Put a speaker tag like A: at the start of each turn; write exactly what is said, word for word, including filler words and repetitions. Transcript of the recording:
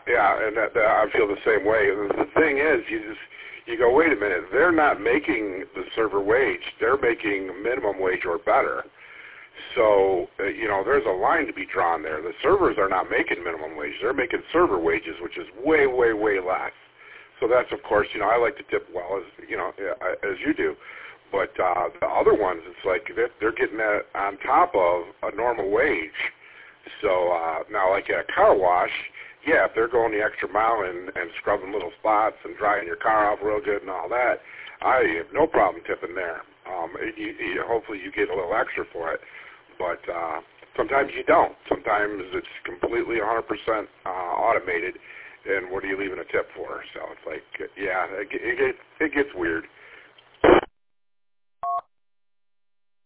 A: yeah, and that, that, I feel the same way. The thing is, you just you go, wait a minute, they're not making the server wage; they're making minimum wage or better. So, uh, you know, there's a line to be drawn there. The servers are not making minimum wage; they're making server wages, which is way, way, way less. So that's, of course, you know, I like to tip well as you know as you do. But uh, the other ones, it's like they're, they're getting that on top of a normal wage. So uh, now, like at a car wash, yeah, if they're going the extra mile and, and scrubbing little spots and drying your car off real good and all that, I have no problem tipping there. Um, you, you, hopefully you get a little extra for it. But uh, sometimes you don't. Sometimes it's completely one hundred percent uh, automated, and what are you leaving a tip for? So it's like, yeah, it, it, it gets weird.